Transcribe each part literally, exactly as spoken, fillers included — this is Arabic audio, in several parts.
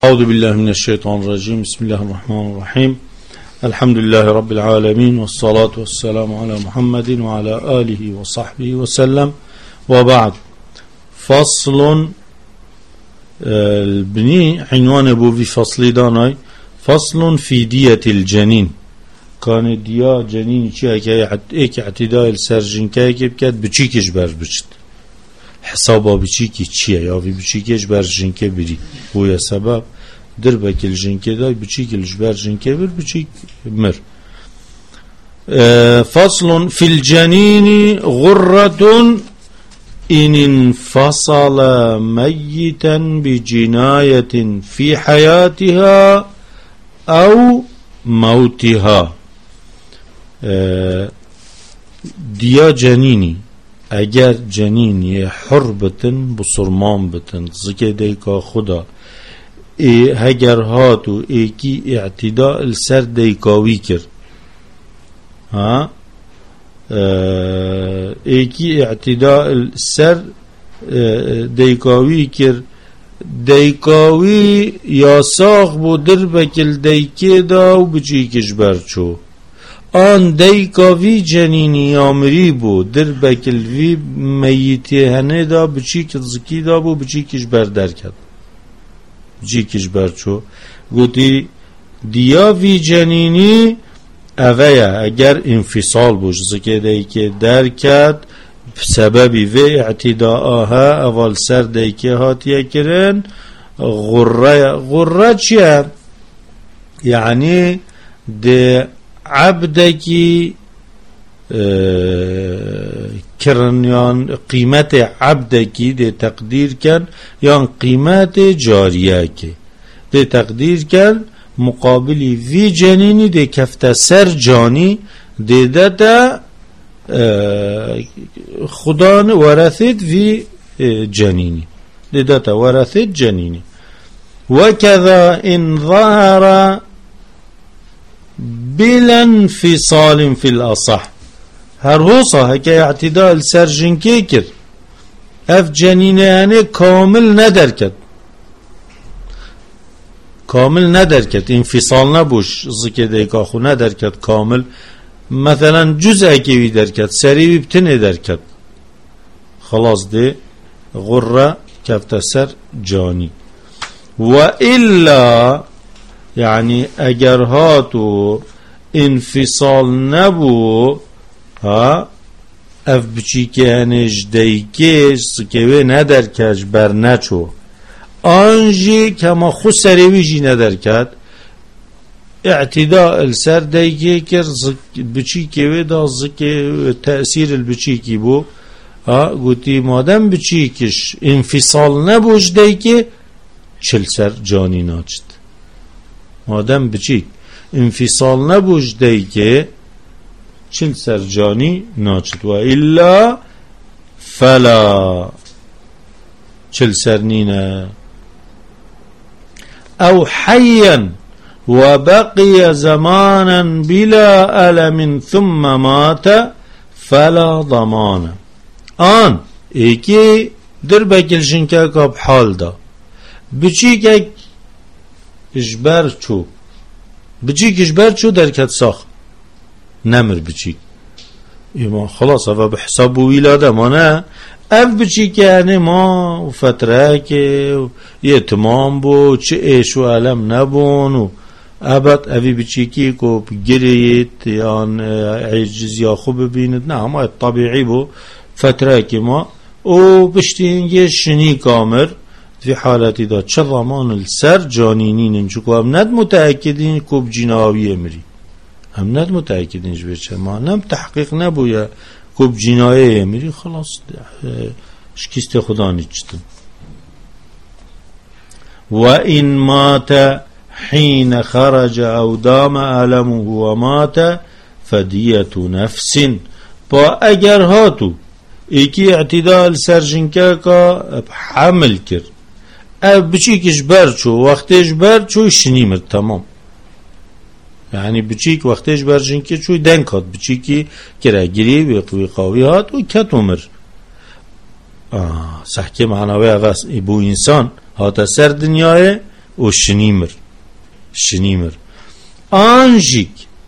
أعوذ بالله من الشيطان الرجيم. بسم الله الرحمن الرحيم. الحمد لله رب العالمين، والصلاة والسلام على محمد وعلى آله وصحبه وسلم، وبعد. فصل البني عنوان ابو في فصل داناي فصل في دية الجنين. كان ديا جنين چی اگه ایک اعتداء السرجنکه که بکد بچی کش بر بچد حسابا بچی که چیه یا بچی کش بر جنکه بری بویا سبب در بکل جنکه دای بچی کلش بر جنکه بر بچی مر. فصل في الجنين غرة إن انفصل ميتا بجناية في حياتها أو موتها. دیا جنینی اگر جنینی حر بتن بسرمان بتن زکه دیکا خدا اگر هاتو ایکی اعتداء السر دیکاوی کرد ها ایکی اعتداء السر دیکاوی کرد دیکاوی یا ساخ بو در بکل دیکه دا و بچی کشبر چو آن دیکاوی جنینی آمری بو در بکل وی میتی هنه دا بچی کشزکی دا بو بچی کشبر در کد بچی کشبر چو گوتی دیا وی جنینی اویا اگر انفصال بوش زکی دیکه در کد سببی و اعتداءها اول سر دیکه هاتیه کرن غره غره چیه؟ یعنی ده عبدکی کرن یان قیمت عبدکی ده تقدیر کن یان قیمت جاریه که ده تقدیر کن مقابلی وی جنینی ده کفت سر جانی ده ده ده خدا ورثت في جنيني لذات ورثت جنيني. وكذا إن ظهر بلا انفصال في الأصح هر هوصا هكا اعتداء السرجن كيكر اف جنيني كامل ندركت كامل ندركت انفصال نبوش زكي ديكا خو ندركت كامل مثلا جزء كيوي دركت سري بتنه دركت خلاص دي غرة كفت سر جاني. وإلا يعني اگر هاتو انفصال نبو ها اف بچي كهنج ديكيش سكوه ندركش بر نچو آنجي كما خو سريوي جي ندركت اعتداء السر دیگه کر بچی که ودا زکه تأثیر البچی کی بو ها گوتی مادم بچی کش انفصال نبوش دیگه چل سر جانی ناچد مادم بچی انفصال نبوش دیگه چل سر جانی ناچد. و الا فلا چل سر نینه او حیا وبقي زمانا بلا ألم ثم مات فلا ضمان. آن ایکی در بکل شنکه کاب حال دا بچی که اجبر چو بچی که اجبر چو در کت ساخ نمر بچی ایما خلاص و بحساب ویلاده ما نه اف بچی که یعنی ما و فتره که یه تمام بو چه ایش و علم نبون و ابد اوی بچی که کو گریت یان عجز یا خوب ببیند نه ما طبیعی بو فتره که ما او بشتینگه شنی کامر فی حالتی دا چه زمان السر جانینین چکو هم ند متأکدین کو بجناوی امری هم ند متأکدینش بچه ما نم تحقیق نبویا کو بجناوی امری خلاص شکست خدا نیچتن. و این مات حين خرج او دام علمه ومات فدية نفس. با اگر هاتو ایکی اعتدال سرجنکه که حمل کرد اب بچی کش برچو وقتش برچو شنیمر تمام یعنی بچی که وقتش برجنکه چوی دنگ هات بچی که گره وی قوی هات و کت عمر سحکه معناوی اوست بو انسان هات سر دنیای و شنیمر شنیمر آنجیک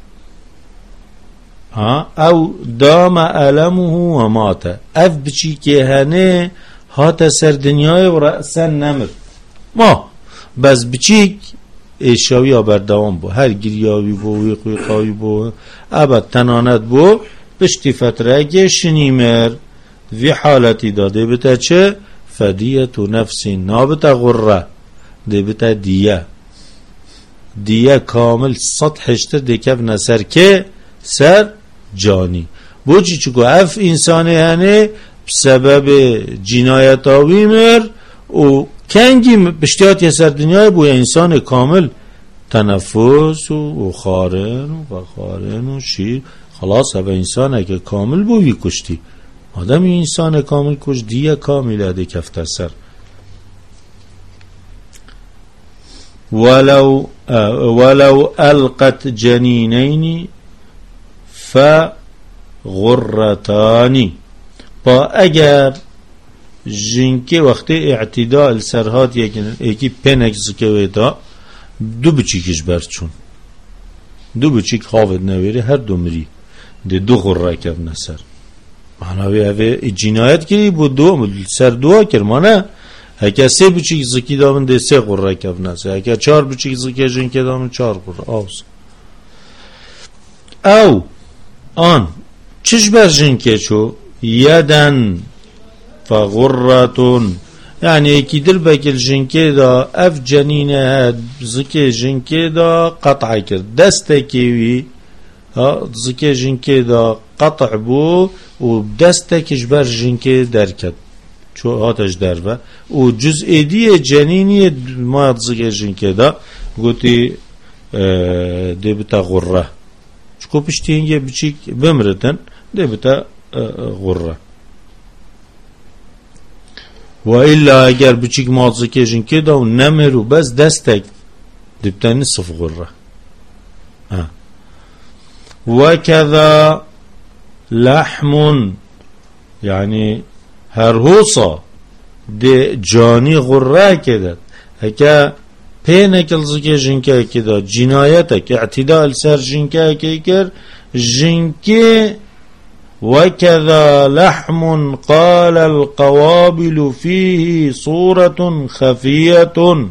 ها او دام علمه و ماته اف بچی که هنه هات سر دنیای و رأسا نمر ما بس بچیک ایشاوی آبردوان بو هر گریاوی بو ویقوی قاوی بو ابد تنانت بو پشتی فتره اگه شنیمر وی حالتی داده بتا چه فدیت و نفسی نابتا غره ده بتا دیه دیه کامل سطحشتر دیکف نسر که سر جانی بوچی چکو اف انسانه هنه بسبب جنایت آوی مر و کنگی بشتیات سر دنیای بو انسان کامل تنفس و خارن و خارن و شیر خلاص هوا انسانه که کامل بو وی کشتی آدم انسان کامل کش دیه کامل ده کفتر سر ولو ولو القت جنینین فغرتانی با اگر جنکه وقتی اعتدال سرهات یکی پنک زکوه دا دو بچیکش برچون دو بچیک خواهد نویره هر دو مری ده دو غره کف نسر معناوی اوه جنایت کری بود دو سر دو کرمانه اگه سه بچیک زکی دامن ده سه غره کف نسر اگه چار بچیک زکی جنکه دامن چار غره آوز او آن چش بر جنکه چو یدن فغرتون یعنی اکی دل بکل جنکه دا اف جنینه زکی جنکه دا قطع کرد دسته کیوی زکی جنکه دا قطع بو و دسته کش بر جنکه در کد چو هاتش در با و جزئی دی جنینی ما زکی جنکه دا گوتی دی بتا غره چکو پشتی هنگه بچیک بمردن دی بتا غره و الا اگر بچیک مازکه جنکه دا و نمرو بس دستک دی بتا نصف غره و کذا لحم یعنی هر حوصا دی جانی غره کدد اکا پینکل زکه جنکه که دا جنایت که اعتدال سر جنکه که کر جنکه وكذا لحم قال القوابل فيه صورة خفية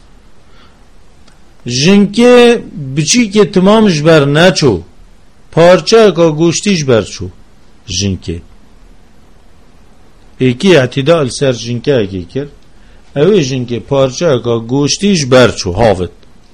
جنکه بچی که تمامش بر نچو پارچه که گوشتیش بر چو جنکه ایکی اعتدال سر جنکه اگه کر اوی جنکه پارچه که گوشتیش بر چو حافظ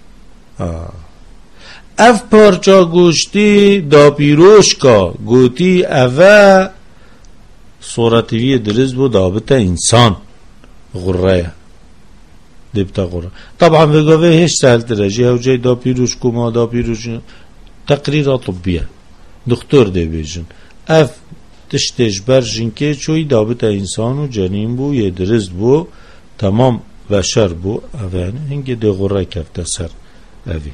اف پارچه گوشتی دا پیروش که گوتی اوه صورتوی درست بود دابطه انسان غره دبتا غره طبعا بگوه هیچ سهل ترجی او جای دا پیروش که ما دا پیروش تقریر طبیه دکتر دی بیجن اف تشتش بر جنکه چوی دابطه انسان و جنین بو یه درست بو تمام بشر بو اوه هنگه دی غره کفته سر اوی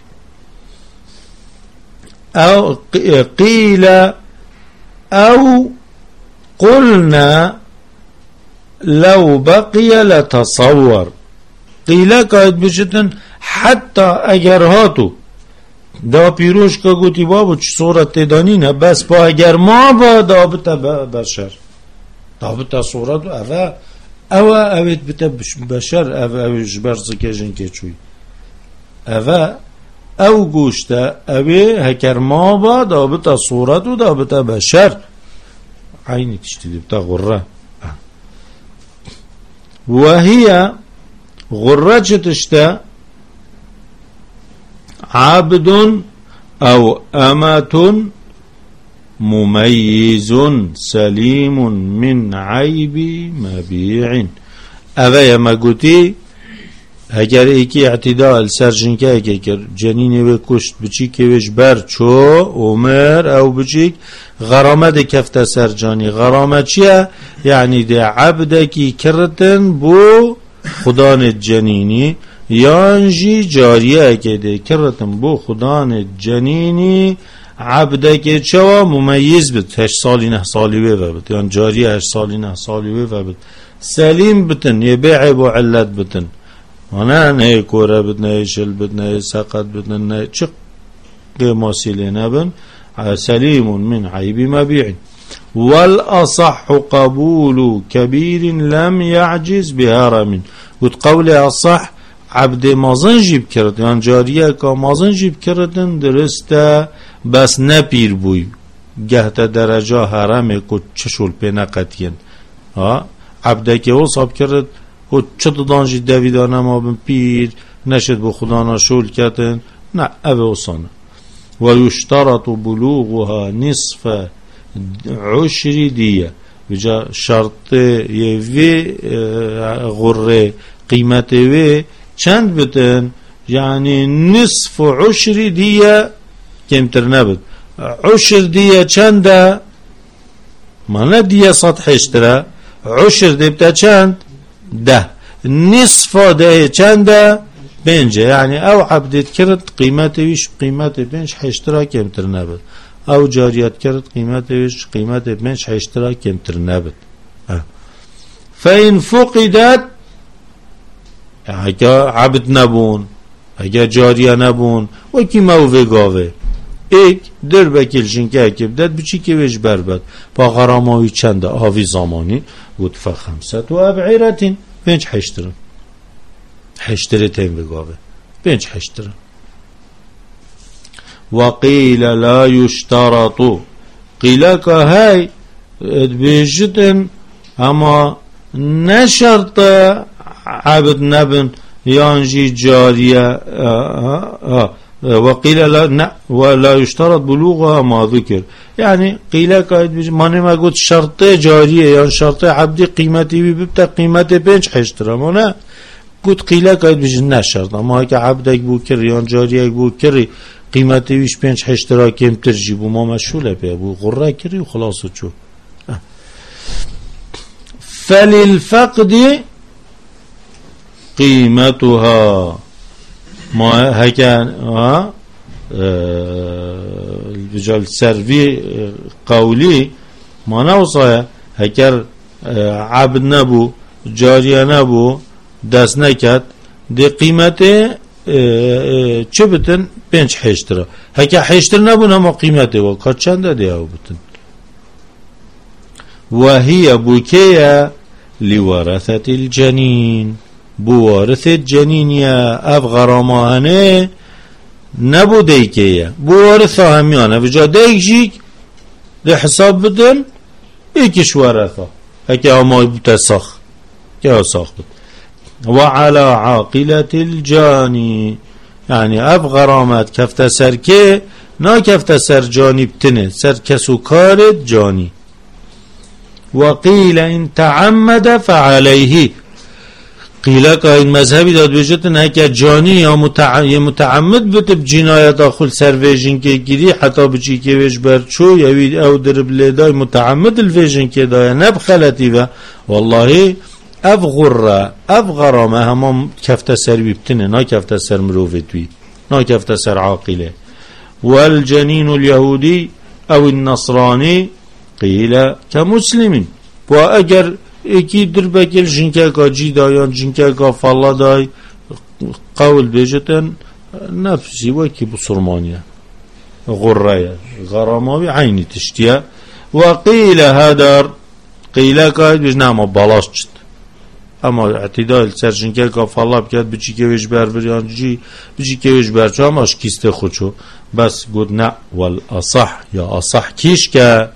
او قيل او قلنا لو بقي لتصور قيل قاعد بشتن حتى اگر هاتو دا پیروش که گوتی بابو چه صورت دانی نه بس با اگر ما با دابطه بشر دابطه صورت اوه اوه اوید بتا بشر اوه اوش برزه که جنکه چوی اوه او گوشته اوی هکر ما با دابطه صورت و دابطه بشر عینی تشتی دبتا غره و هی غره چه تشته عبد او امت مميز سليم من عيب مبيع اوه یما گوتی اگر ایکی اعتدال سر جنکه اگه کر جنینه و کشت بچی که وش بر چو عمر او بچی غرامه ده کفته سر جانی غرامه چیه؟ یعنی ده عبده کی کرتن بو خدان جنینی یانجی جاریه که ده کرتن بو خدان جنینی عبده که چوا ممیز بید هشت سالی نه سالی وی بید یان جاریه هشت سالی نه سالی وی بید سلیم بتن یه بیع بو علت بتن أنا نه كورة بدنا شل بدنا سقط بدنا شق قماصي نبن سليم من عيب مبيع. والأصح قبول كبير لم يعجز بهرم. وتقولي الصح عبد مازن جيب كردن يعني جارية كا مازن جيب كردن درسته بس نپیر بوی گهت درجه هرمه که چشول پینا قطین ها عبده که او صاب کرد و چه دانجی دویدانه ما بن پیر نشد به خدا نشول کردن نه اوه اصانه. و یشترط بلوغها نصف عشر دیه بجا شرط یوی غره قیمت وی چند بتن یعنی نصف عشر دیه کمتر نبود. عشر دیه چنده مانا دیه صد حشتره عشر دیبتا چند ده نصف ده چنده پنجه یعنی او عبدت کرد قیمت ویش قیمت پنج حشتره کمتر نبود او جاریت کرد قیمت ویش قیمت پنج حشتره کمتر نبود. فین فقدت اگه عبد نبون اگه جاریه نبون وکی مووه گاوه ایک در بکلشین که اکیب داد بچی که ویش بربد با غراماوی چنده آوی زمانی بود فخمست و ابعیرتین پنج حشترن حشتره تیم بگاوه پنج حشترن. وقیل لا یشترطو قیل که های بیجتن اما نشرط عبد نبن يانجي جارية وقيل لا ولا يشترط بلوغها ما ذكر يعني قيل كايد ما نما قلت شرط جارية يعني شرط عبدي قيمتي بيبتا قيمتي بينش حشترا ما قلت قيل كايد بيجي نشرط ما هيك عبدك بوكر يعني جارية بوكر قيمتي ويش بينش حشترا كم ترجيب وما مشغولة بيه ابو غرة كري وخلاص شو. فللفقد قيمتها ما هكان ها الرجال سروي قولي ما نوصايا هكر عبد نبو جارية نبو دست نكت دي قيمته چه بتن پنج حشتره هكا حشتر نبو نما قيمته وقت چند ده او بتن. وهي بوكية لورثة الجنين بوارث الجنين يا اف غرامانه نبو دیکه بوارث همیانه بجا دیک جیک ده حساب بدن ایکش ورثه اکی امای بتسخ که ساخت. وعلى عاقلة الجاني يعني اف غرامت کفت سر که نا کفت سر جانی بتنه سر کسو کارد جانی. وقيل ان تعمد فعليه قيل که این مذهبی داد بجتن هکه جانی یا متعمد بتب جنایت داخل سر ویژن که گیری حتی بچی که ویش برچو یا او درب لیدای متعمد الویژن که دای نبخلتی و والله اف غره اف غرامه همام کفت سر بیبتنه نا کفت سر مروفتوی نا کفت سر عاقله. والجنین اليهودی او النصرانی قيل كمسلمين و اگر اکی در بکل جنکه که جی دایان جنکه که فالله دای قول بیجتن نفسی و اکی بسرمانیه غره غراماوی عینی تشتیه. و قیل هدر قیل که بیج نما بالاش چد اما اعتدال سر جنکه که فالله بکد بچی که ویش بر بریان جی بچی که ویش بر چو هماش کیسته خودشو بس گود نه. والاصح یا اصح کیش که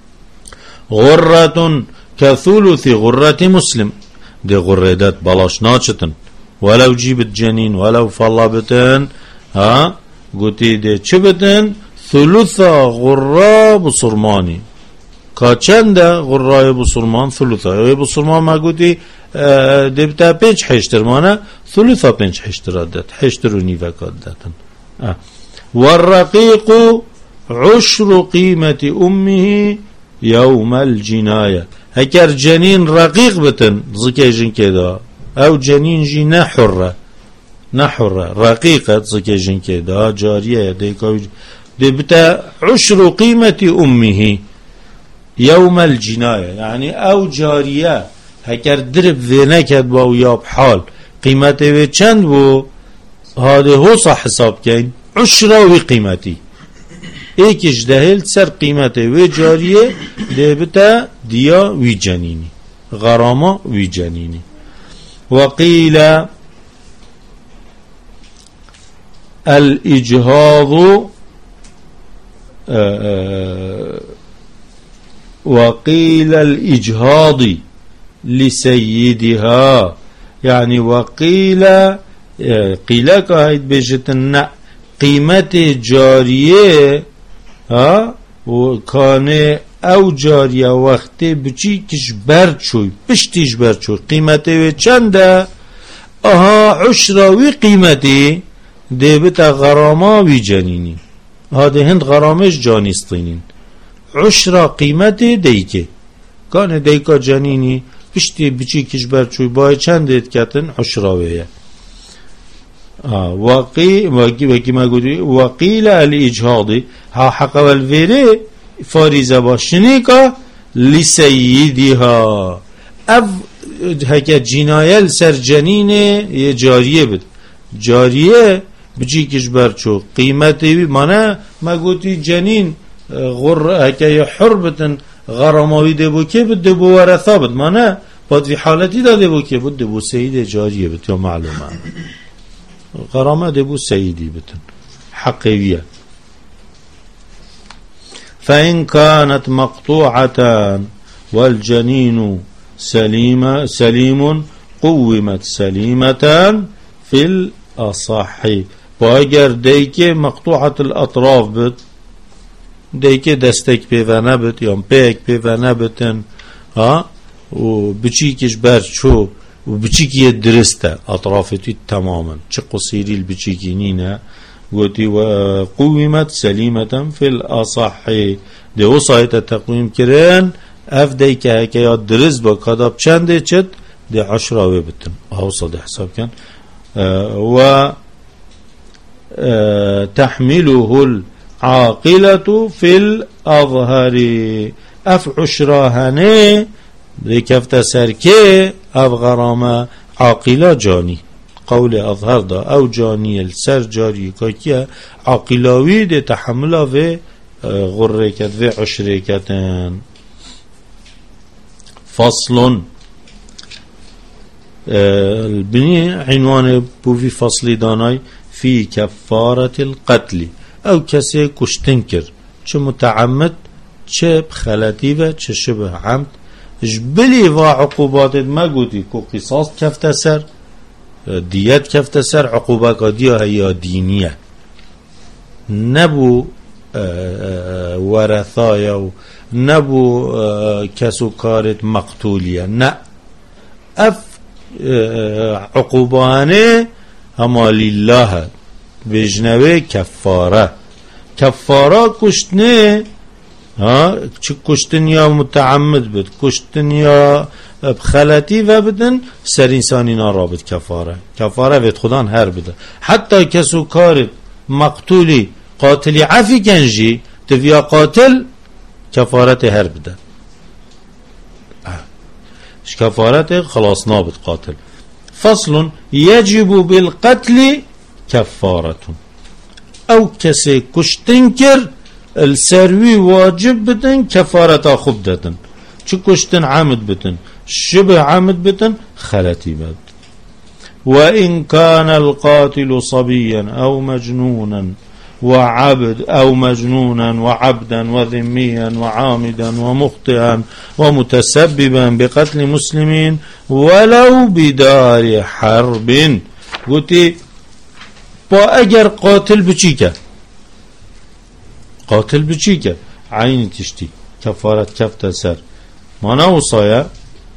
غرة كثلث غرة مسلم دي غردات بلاش ناچتن ولو جيبت جنين ولو فلابتن ها قوتي دي چبتن ثلثة غرة بصرماني كاچند غرة بصرمان ثلثة بصرمان ما قوتي اه دي بتا پنج حشتر مانا ثلثة پنج حشتر دات حشتر و نيفكات داتن. اه والرقيق عشر قيمة أمه يوم الجناية هكر جنين رقيق بتن زكي جن كده او جنين جي نحرة نحرة رقيقة زكي جن كده جارية ديكو دي بتا عشر قيمة أمه يوم الجناية يعني او جارية هكر درب ذينكت باو ياب حال قيمته و چند بو هذا هو صح حساب كين عشرة و قيمتي ايكش دهل سر قيمته و جاريه دبتا ديا وي جنيني غرامة وي جنيني. وقيل الإجهاض وقيل الإجهاض لسيدها يعني وقيل قيل كايد بجتن قيمة جارية ها وكان او جارية وقت بچي كش برد شوي بشتيش برد شوي قيمته چنده اها عشرة وي قيمتي ديبتا غرامة وي جنيني هذا هند غرامش جانيستينين عشرة قيمتي ديكي كان ديكا جنيني بشتي بچي كش برد شوي باي چند كتن عشرة ويه آه وقي وقي وقي ما قولي وقيل الإجهاضي ها حق والفيري فاريزة باشنيكا لسيدها اف هكا جنايل سر جنينه جاريه بد جاريه بجي كشبر چو قيمتي مانا ما قولي جنين غر هكا حربتن غراماوي دبو كي بد دبو ورثا بد مانا بعد في حالتي دا دبو كي بد دبو سيد جاريه بد يا معلومة غرامة دبو سيدي بتن حقيقية. فإن كانت مقطوعة والجنين سليمة سليم قومت سليمة في الأصح باگر ديكي مقطوعة الأطراف بت ديكي دستك بيوانا بت يوم بيك بيوانا بتن ها و بچيكش برشو وبچيكي درسته أطرافتي تماما چه قصيري البچيكينينا قلتي وقومت سليمة في الأصح ده وصايت التقويم كران أفدي كهكيا درس بكذا بچنده چد ده عشرة وبتن أوصل ده حساب كان آه و آه تحمله العاقلة في الأظهر أف عشرة هنه ده كفت سركي أف غرامة عاقلة جاني قول أظهر دا أو جاني السر جاري كاكيا عاقلاوي ده تحمله في غريكت في عشريكتن. فصل البني عنوان بوفي فصل داناي في كفارة القتل أو كسي كشتنكر چه متعمد چه بخلطي و چه شبه عمد جبلي و عقوبات ما قوتي كو قصاص كفت سر ديات كفت سر عقوبة قدية هي دينية نبو ورثايا نبو كسو كارت مقتولية نا اف عقوبانه هما لله بجنوه كفارة كفارة كشتنه ها چه کشتن یا متعمد بد کشتن یا بخلطی و بدن سر انسانی نارابط کفاره کفاره وید خدان هر بده حتی کسو کارد مقتولی قاتلی عفی کنجی تویا قاتل کفارت هر بده كفارته خلاص نابط قاتل. فصل يجب بالقتل كفارة او كسي كشتنكر السروي واجب بتن كفارة خب دتن چو كشتن عمد بتن شبه عمد بتن خلتي بد. وإن كان القاتل صبيا أو مجنونا وعبد أو مجنونا وعبدا وذميا وعامدا ومخطئا ومتسببا بقتل مسلمين ولو بدار حرب. قلت با اگر قاتل بچيكا قاتل بچيكا عين تشتي كفارة كفت سر مانا وصايا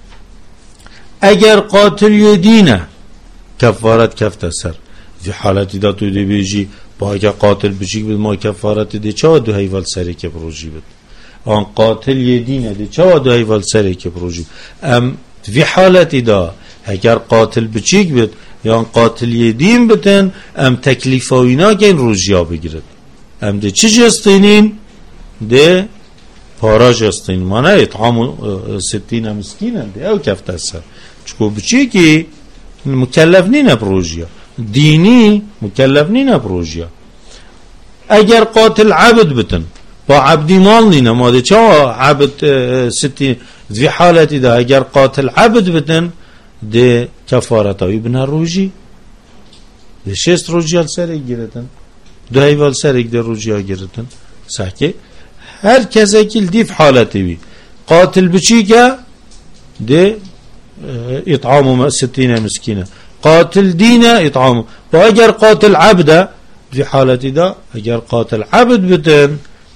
اگر قاتل يدينه كفارة كفت سر. في حالتي دا تو دي بيجي با اگر قاتل بچيك بد ما كفارة دي چا دو هيوال سري که بروجي بد آن قاتل يدينه دي چا دو هيوال سري که بروجي. ام في حالتي دا اگر قاتل بچيك بد یا قاتل یدین بتن ام تکلیف و اینا که این روزیا بگیرد ام ده چی جستینین ده پارا جستین مانه اطعام ستین مسکین ده او کفت سر چکو بچی که مكلف نينا بروجيا ديني مكلف نينا بروجيا اگر قاتل عبد بتن با عبدي مال نينا ما دي چا عبد ستي في حالتي ده اگر قاتل عبد بتن ده كفارتاوي بنا روجي ده شست روجيال سرق گرتن ده ايوال سرق ده روجيا گرتن ساكي هر كسا كل دي في حالتي بي قاتل بچيكا ده اطعامه ستين مسكينة قاتل دينا اطعامه واجر قاتل عبده في حالتي ده اجر قاتل عبد بتن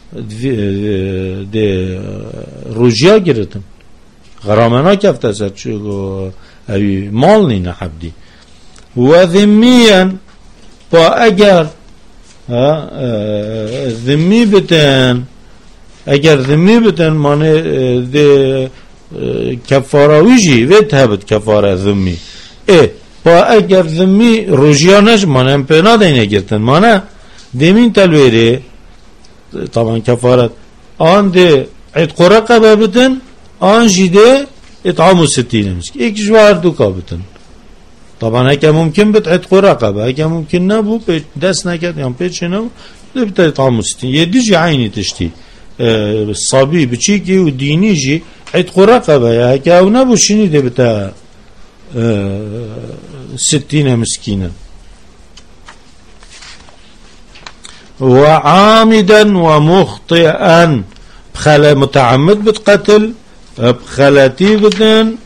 دي روجيا گرتن غرامنا كفت اسد شو اي مال نينا عبدي وذميا واجر ذمي بتن اگر ذمي بتن معنی دي كفاره ويجي وتهبت كفاره ذمي ايه با اگر ذمي روجيانش معنی امپنا دينه گرتن معنی دمين تلويري طبعا كفاره آن دي عتق رقبه بتن آن جيده اطعام ستين مسك ايك جوار دوكا بتن طبعا هكا ممكن بتعتق رقبه هكا ممكن نبو دست نكد يعني بيتش نو بتا اطعام ستين يديجي عيني تشتي الصبي بچيكي وديني جي عتق رقبه يا هكا ونبو شني دي بتا ستين مسكينا وعامدا ومخطئا بخلا متعمد بتقتل بخلاتي بدن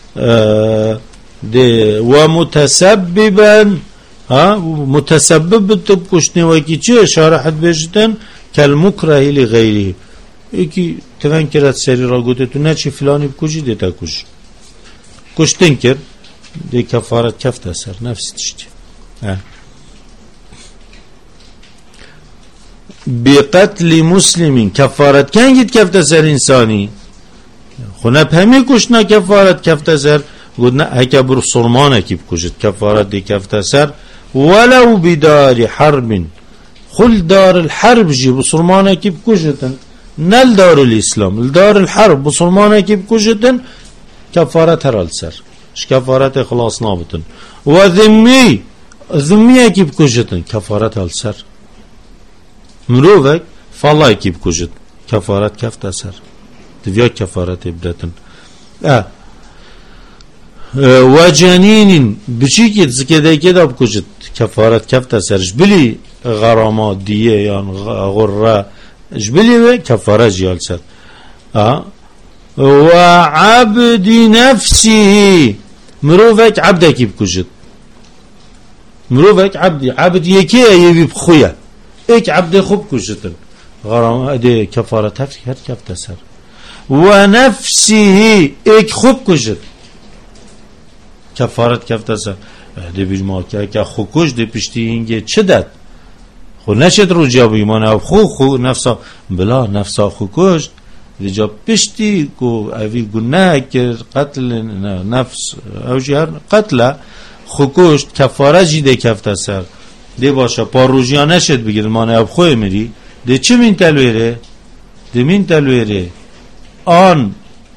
دي ومتسببا ها متسبب بتبكشني وكي شارحت بيجتن كالمكره لغيره ايكي تفنكرت سري راغوتتو نچي فلاني بكوجي دي تاكوجي كوش تنكر دي كفارة كفت أسر نفس تشتي اه. بقتل مسلم كفارة كان جد كفت أسر إنساني خنا بهمي كوشنا كفارة كفت أسر قلنا هكا برو صرمانة كيف كوجد كفارة دي كفت أسر ولو بدار حرب خل دار الحرب جي بصرمانة كيف كوجد نل دار الإسلام الدار الحرب بصرمانة كيف كوجد كفارة هرالسر كفارة خلاص نابتن وذمي ذمية كي بكوجتن كفارة السر مروفك فالله كي بكوجت كفارة كفت أسر تفيا كفارة بدتن اه, اه وجنين بشيكي زكدا كده بكوجت كفارة كفت أسر جبلي غرامات دية يعني غرة جبلي كفارة جيال سر اه وعبد نفسه مروفك عبدك بكوجت مروفك عبدي عبد يكي يبي بخويا ايك عبد خوب كوجتن غرام ادي كفاره تفك هر كف تسر ونفسه ايك خوب كوجت كفاره كف تسر دي بيجما كا خو كوج دي پشتي اینگه چه داد خو نشد رو جاب ایمان خو خو نفسا بلا نفسا خو کشت دیجا پشتی کو اوی گناه که قتل نفس او جهر قتل خوکشت کفاره جیده کفت سر دی باشه پا روژیا نشد بگیر مانه اب خوی میری دی چه مین تلویره دی مین تلویره آن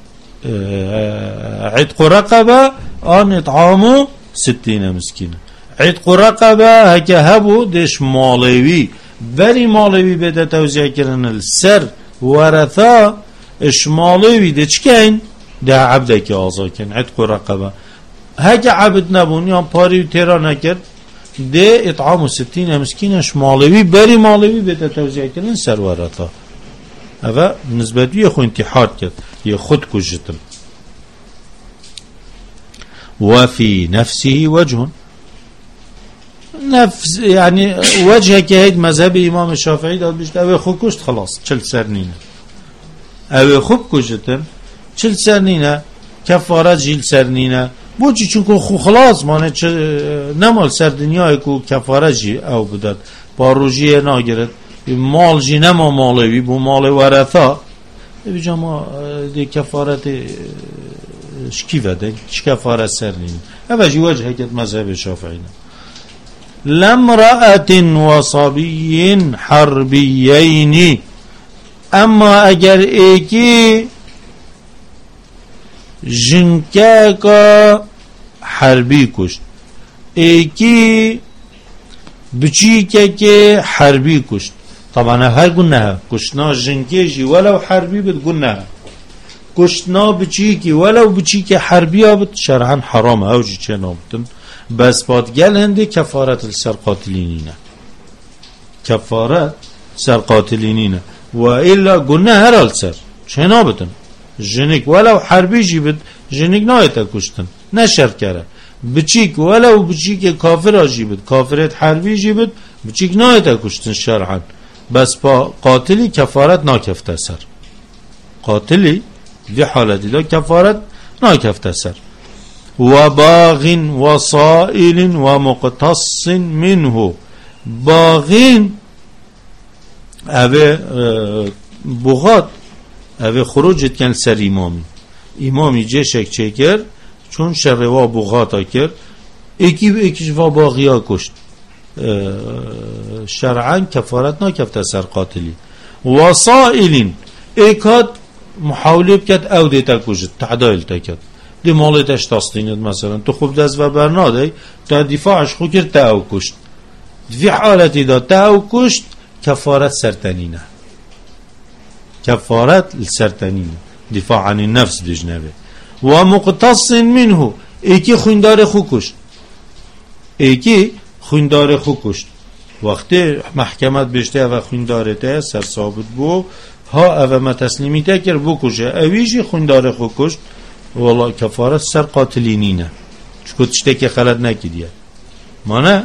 عتق رقبه آن اطعامو ستین مسکینه عتق رقبه هکه هبو دیش مالوی بری مالوی بده توزیع کرن السر ورثا اشمالوی ده چکن ده عبده که آزا کن عتق رقبه هکه عبد نبون یا پاری و تیرا نکرد ده اطعام و ستین مسکین اشمالوی بری مالوی بده توزیع کرن سر ورثا اوه نسبت یه خو انتحار کرد یه خود کجتن وفي نفسه وجه نفس يعني وجهه كهيد مذهب امام الشافعي داد بيشت او خوب کشت خلاص چل سرنينه او خوب کشتن چل سرنينه كفاره جيل سرنينه بوچی چون خو خلاص مانه چه نمال سر دنیای کو کفاره جی او بدد با روجی ناگرد مال جی نما مالوی بو مال ورثا بجا ما دی کفارت شکی وده چی کفاره سرنينه او جي وجهه كت مذهب الشافعي لامرأة وصبي حربيين اما اگر ایکی جنکه کا حربی کشت ایکی بچی که که حربی کشت طبعا هر گناه کشتنا جنگی جی ولو حربی بد گناه کشتنا بچی که ولو بچی که حربی آبد شرعا حرام اوجی چه نابتن بس بادگل هنده کفارت السر قاتلینینه کفارت سر قاتلینینه و ایلا گناه هر السر چه نابتن جنگ ولو حربی جی بد جنگ نایتا کشتن نشر کرده بچیک ولو بچیک کافر آجی بد کافرت حربی جی بد بچیک نایتا کشتن شرعا بس با قاتلی کفارت ناکفته سر قاتلی دی حالتی دا کفارت ناکفته سر و باغین و صائل و مقتص منه باغین اوه بغات اوه خروجت کن سر امامی امامی جشک چه کرد چون شروا بغاتا کرد ایکی ایکیش و باغیا کشت شرعا کفارت ناکفته سر قاتلی و صائلین ایکات محاوله بکد او دیتا کشت تعدایل تکد دی مالتش تاستیند مثلا تو خوب دست و برناده تا دفاعش خو کرد تا او کشت فی حالتی دا تا او کشت کفارت سرتنینه کفارت سرتنینه دفاع عن النفس بجنبه و مقتص منه ایکی خوندار خو کشت ایکی خوندار خو کشت وقتی محکمت بشته و خوندارته سر ثابت بو ها او ما تسلیمیته کر بو کشه اویجی خوندار خو کشت والله کفارت سر قاتلینینه چکو تشته که خلط نکیدیه مانه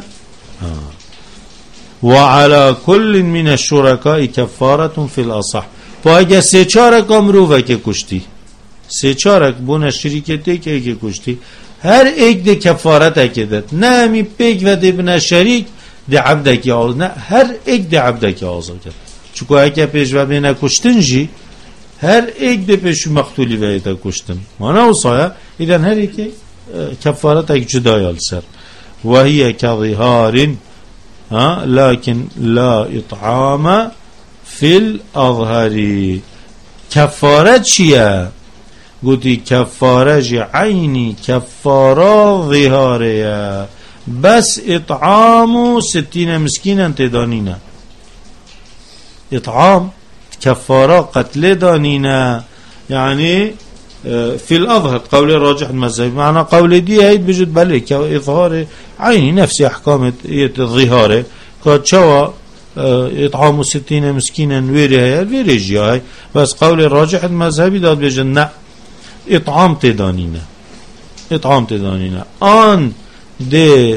و علا کل من الشرکاء کفارت فی الاصح پا اگه سه چارک امروه که کشتی سه چارک بونه شریکتی که که کشتی هر ایک ده کفارت اکدت نه همی پیک و ده بنا شریک ده عبدکی آز نه هر ایک ده عبدکی آزا کرد چکو اگه پیش و بینه کشتن جی هر ایک ده پیشو مقتولی و ایتا کشتن مانا او سایه ایدن هر ایک کفارت اک جدایال سر و هی کظهار لكن لا اطعام في الاظهر کفارت چیه گوتی کفاره جی عینی کفاره ظهاره بس اطعام ستین مسکین تدانینه اطعام کفاره قتل دانینه يعني في الأظهر قول الراجح المذهبي معنى قول دي هيد بجد بله كإظهار عيني نفس أحكام الظهار قد شوى إطعام ستين مسكينا ويري هيا ويري جياي بس قول الراجح المذهبي داد بجد نا إطعام تدانينا إطعام تدانينا آن دي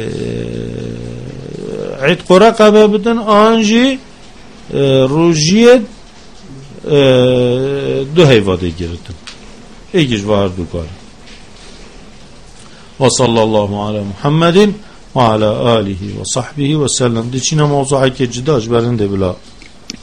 عتق رقبة بدن آنجي روجيت دو هيواده گرتن ایکیش بار دو کار و صلی الله علی محمد و علی آله و صحبه و سلم دی چینا موضوعی که جداش برنده بلا